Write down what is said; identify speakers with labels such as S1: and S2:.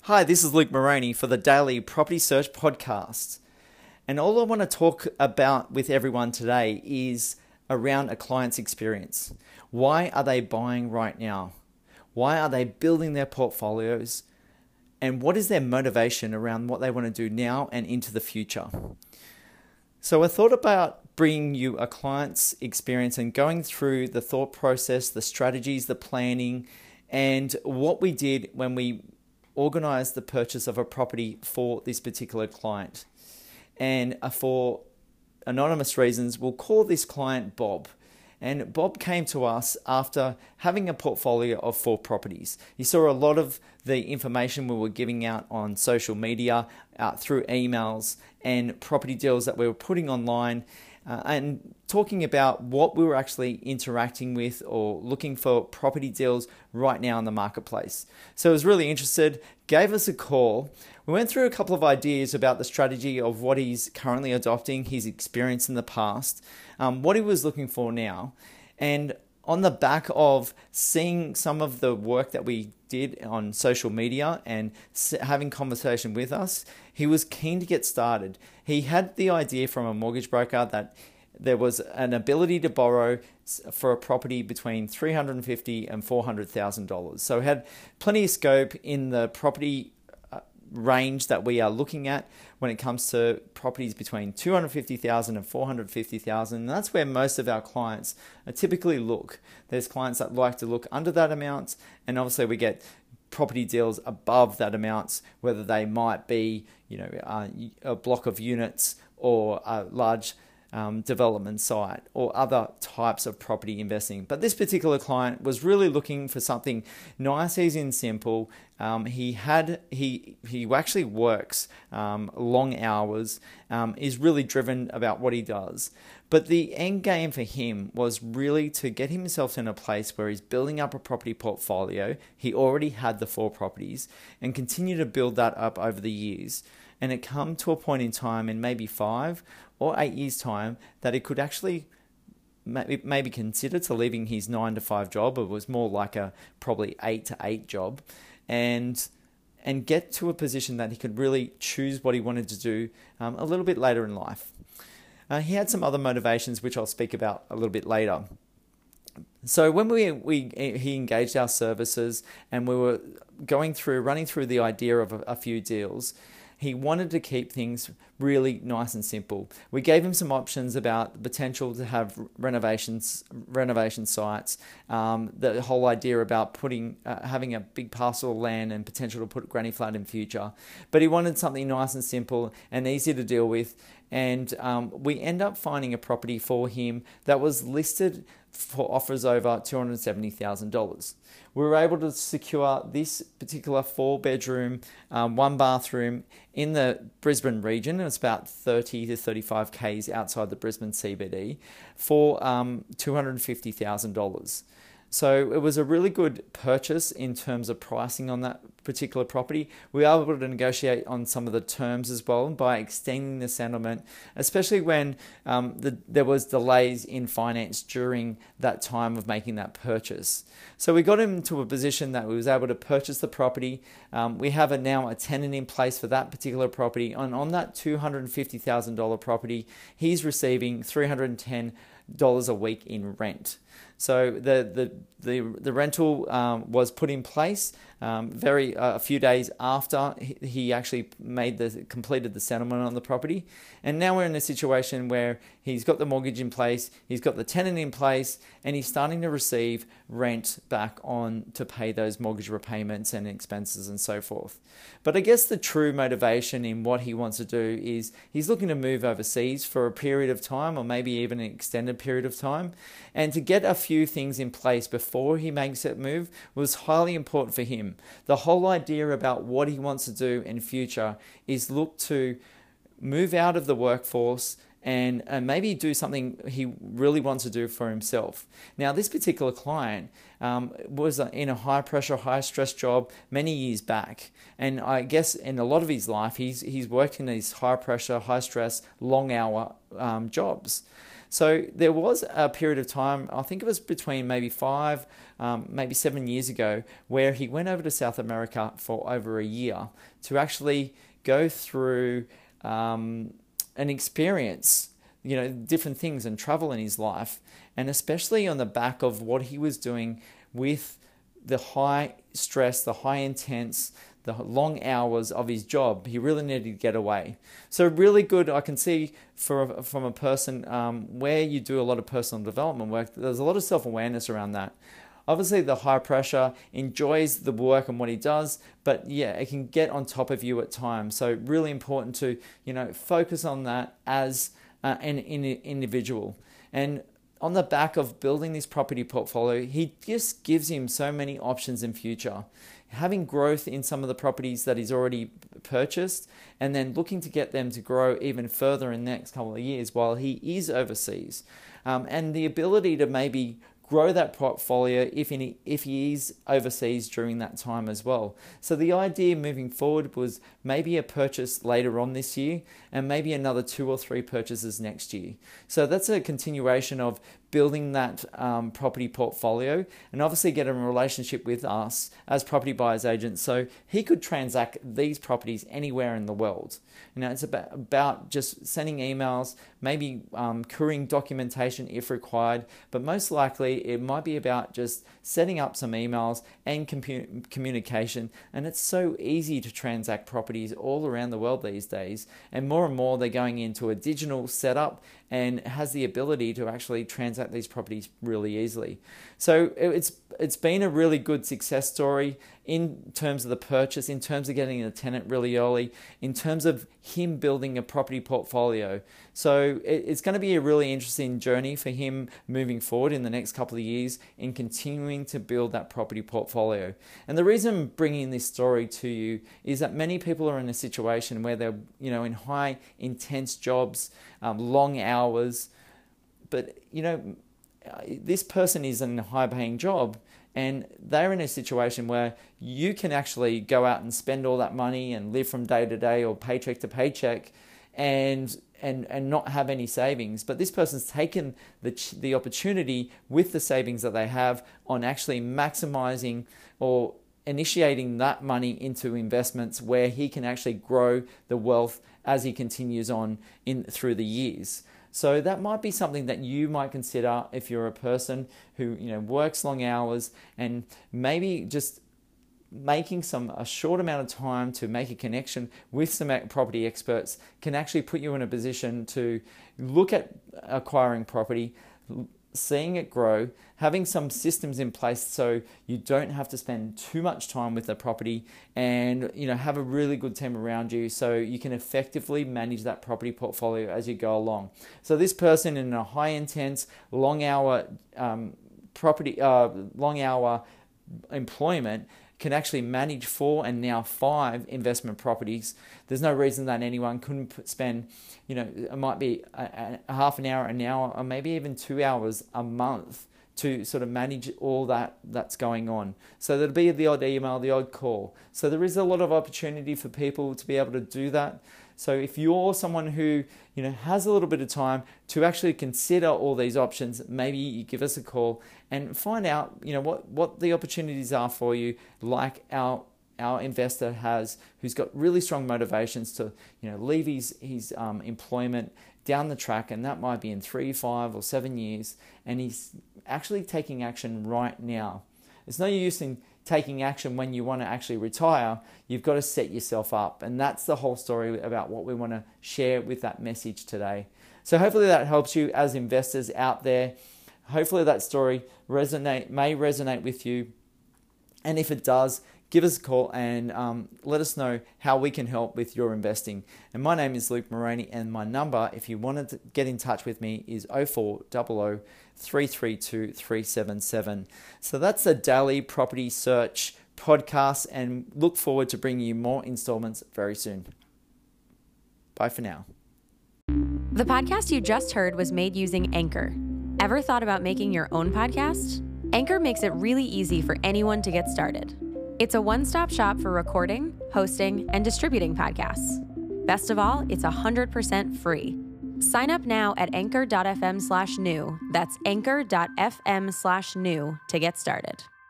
S1: Hi, this is Luke Moroney for the Daily Property Search Podcast. And all I want to talk about with everyone today is around a client's experience. Why are they buying right now? Why are they building their portfolios? And what is their motivation around what they want to do now and into the future? So I thought about bringing you a client's experience and going through the thought process, the strategies, the planning, and what we did when we organized the purchase of a property for this particular client. And for anonymous reasons, we'll call this client Bob. And Bob came to us after having a portfolio of 4 properties. He saw a lot of the information we were giving out on social media, through emails and property deals that we were putting online, and talking about what we were actually interacting with or looking for property deals right now in the marketplace. So he was really interested, gave us a call. We went through a couple of ideas about the strategy of what he's currently adopting, his experience in the past, what he was looking for now. And on the back of seeing some of the work that we did on social media and having conversation with us, he was keen to get started. He had the idea from a mortgage broker that there was an ability to borrow for a property between $350,000 and $400,000. So he had plenty of scope in the property range that we are looking at when it comes to properties between $250,000 and $450,000. And that's where most of our clients typically look. There's clients that like to look under that amount, and obviously we get property deals above that amount, whether they might be, a block of units or a large development site or other types of property investing. But this particular client was really looking for something nice, easy and simple. He actually works long hours, is really driven about what he does. But the end game for him was really to get himself in a place where he's building up a property portfolio. He already had the 4 properties and continue to build that up over the years. And it come to a point in time in maybe 5 or 8 years' time that he could actually maybe consider to leaving his 9 to 5 job. It was more like a probably 8 to 8 job, and get to a position that he could really choose what he wanted to do a little bit later in life. He had some other motivations, which I'll speak about a little bit later. So when he engaged our services and we were running through the idea of a few deals, he wanted to keep things really nice and simple. We gave him some options about the potential to have renovation sites, the whole idea about having a big parcel of land and potential to put granny flat in future. But he wanted something nice and simple and easy to deal with. And we end up finding a property for him that was listed for offers over $270,000. We were able to secure this particular 4-bedroom, 1-bathroom in the Brisbane region. It's about 30 to 35 k's outside the Brisbane CBD for $250,000. So it was a really good purchase in terms of pricing on that particular property. We were able to negotiate on some of the terms as well by extending the settlement, especially when there was delays in finance during that time of making that purchase. So we got him to a position that we was able to purchase the property. We have now a tenant in place for that particular property. And on that $250,000 property, he's receiving $310 a week in rent. So the rental was put in place a few days after he actually completed the settlement on the property, and now we're in a situation where he's got the mortgage in place, he's got the tenant in place, and he's starting to receive rent back on to pay those mortgage repayments and expenses and so forth. But I guess the true motivation in what he wants to do is he's looking to move overseas for a period of time, or maybe even an extended period of time, and to get a few things in place before he makes that move was highly important for him. The whole idea about what he wants to do in future is look to move out of the workforce and maybe do something he really wants to do for himself. Now, this particular client was in a high-pressure, high-stress job many years back. And I guess in a lot of his life, he's worked in these high-pressure, high-stress, long-hour jobs. So there was a period of time, I think it was between maybe 5, maybe 7 years ago, where he went over to South America for over a year to actually go through an experience, different things and travel in his life, and especially on the back of what he was doing with the high stress, the high intense, the long hours of his job. He really needed to get away. So really good, I can see from a person where you do a lot of personal development work, there's a lot of self-awareness around that. Obviously, the high pressure, enjoys the work and what he does, but yeah, it can get on top of you at times. So really important to, focus on that as an individual. And on the back of building this property portfolio, he just gives him so many options in future. Having growth in some of the properties that he's already purchased, and then looking to get them to grow even further in the next couple of years while he is overseas. And the ability to maybe grow that portfolio if he is overseas during that time as well. So the idea moving forward was maybe a purchase later on this year and maybe another 2 or 3 purchases next year. So that's a continuation of building that property portfolio, and obviously get a relationship with us as property buyers agents so he could transact these properties anywhere in the world. It's about just sending emails, maybe couriering documentation if required, but most likely it might be about just setting up some emails and communication. And it's so easy to transact properties all around the world these days, and more they're going into a digital setup and has the ability to actually transact these properties really easily. So it's been a really good success story in terms of the purchase, in terms of getting a tenant really early, in terms of him building a property portfolio. So it's going to be a really interesting journey for him moving forward in the next couple of years in continuing to build that property portfolio. And the reason I'm bringing this story to you is that many people are in a situation where they're in high intense jobs, long hours, but this person is in a high paying job, and they're in a situation where you can actually go out and spend all that money and live from day to day or paycheck to paycheck and not have any savings. But this person's taken the opportunity with the savings that they have on actually maximizing or initiating that money into investments where he can actually grow the wealth as he continues on through the years. So that might be something that you might consider if you're a person who works long hours, and maybe just making a short amount of time to make a connection with some property experts can actually put you in a position to look at acquiring property, seeing it grow, having some systems in place so you don't have to spend too much time with the property, and have a really good team around you so you can effectively manage that property portfolio as you go along. So this person in a high intense, long hour employment can actually manage 4 and now 5 investment properties. There's no reason that anyone couldn't spend, it might be a half an hour, or maybe even 2 hours a month to sort of manage all that's going on. So there'll be the odd email, the odd call. So there is a lot of opportunity for people to be able to do that. So if you're someone who has a little bit of time to actually consider all these options, maybe you give us a call and find out what the opportunities are for you, like our investor has, who's got really strong motivations to leave his employment down the track, and that might be in 3, 5 or 7 years, and he's actually taking action right now. It's no use in taking action when you want to actually retire. You've got to set yourself up, and that's the whole story about what we want to share with that message today. So hopefully that helps you as investors out there. Hopefully that story may resonate with you, and if it does, give us a call and let us know how we can help with your investing. And my name is Luke Moroney, and my number, if you wanted to get in touch with me, is 0400 332 377. So that's the Daily Property Search podcast, and look forward to bringing you more installments very soon. Bye for now.
S2: The podcast you just heard was made using Anchor. Ever thought about making your own podcast? Anchor makes it really easy for anyone to get started. It's a one-stop shop for recording, hosting, and distributing podcasts. Best of all, it's 100% free. Sign up now at anchor.fm/new. That's anchor.fm/new to get started.